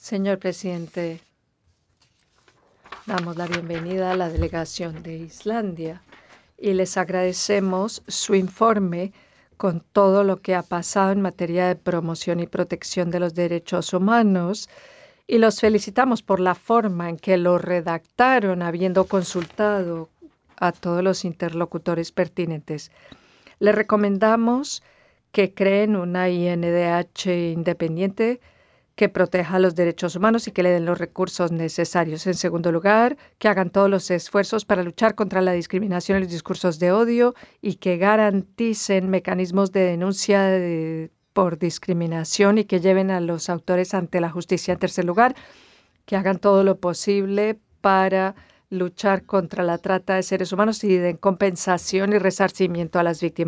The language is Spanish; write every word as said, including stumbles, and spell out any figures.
Señor presidente, damos la bienvenida a la delegación de Islandia y les agradecemos su informe con todo lo que ha pasado en materia de promoción y protección de los derechos humanos y los felicitamos por la forma en que lo redactaron, habiendo consultado a todos los interlocutores pertinentes. Le recomendamos que creen una I N D H independiente que proteja los derechos humanos y que le den los recursos necesarios. En segundo lugar, que hagan todos los esfuerzos para luchar contra la discriminación y los discursos de odio y que garanticen mecanismos de denuncia de, por discriminación y que lleven a los autores ante la justicia. En tercer lugar, que hagan todo lo posible para luchar contra la trata de seres humanos y den compensación y resarcimiento a las víctimas.